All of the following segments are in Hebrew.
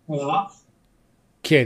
נראה? כן.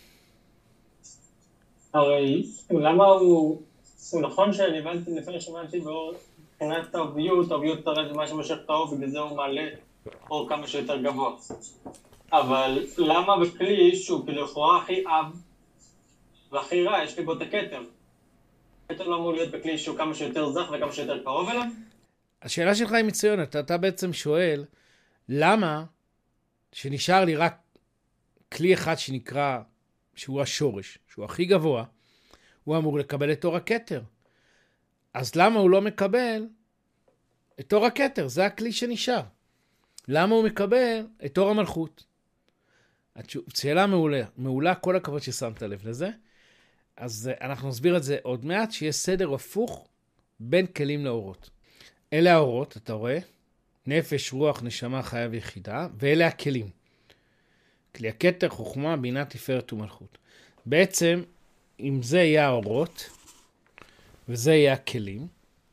הרי למה הוא נכון שאני הבנתי, לפני שהבנתי באור, מבחינת טבעיות הרי זה מה שמשך את האור, בגלל זה הוא מעלה אור כמה שיותר גבוה. אבל למה בכלי שהוא לכאורה הכי עב והכי רע, יש לי בו את הכתר? הכתר לא אמור להיות בכלי שהוא כמה שיותר זך וכמה שיותר קרוב אליו? השאלה שלך היא מצוינת. אתה בעצם שואל, למה שנשאר לי רק כלי אחד שנקרא, שהוא השורש, שהוא הכי גבוה, הוא אמור לקבל את אור הכתר. אז למה הוא לא מקבל את אור הכתר? זה הכלי שנשאר. למה הוא מקבל את אור המלכות? שאלה מעולה, מעולה, כל הכבוד ששמת לב לזה. אז אנחנו נסביר את זה עוד מעט, שיש סדר הפוך בין כלים לאורות. אלה האורות, אתה רואה? נפש, רוח, נשמה, חיה ויחידה, ואלה הכלים. כלי הכתר, חוכמה, בינה, תפארת ומלכות. בעצם, אם זה יהיה האורות, וזה יהיה הכלים,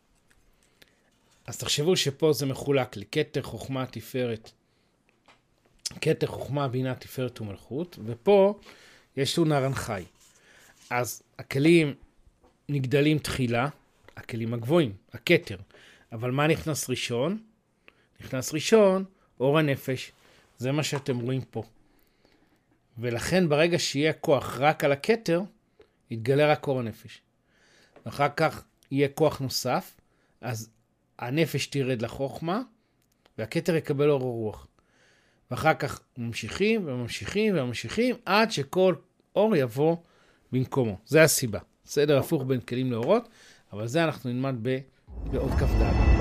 אז תחשבו שפה זה מחולק לי, כתר, חוכמה, תפארת, כתר, חוכמה, בינה, תפארת ומלכות, ופה יש לנו נרן חי. אז הכלים נגדלים תחילה, הכלים הגבוהים, הכתר. אבל מה נכנס ראשון? נכנס ראשון, אור הנפש. זה מה שאתם רואים פה. ולכן ברגע שיהיה כוח רק על הכתר, יתגלה רק אור הנפש. ואחר כך יהיה כוח נוסף, אז הנפש תירד לחוכמה, והכתר יקבל אור הרוח. ואחר כך ממשיכים וממשיכים וממשיכים, עד שכל אור יבוא במקומו. זה הסיבה. סדר הפוך בין כלים לאורות, אבל זה אנחנו נלמד בעוד כ"ד.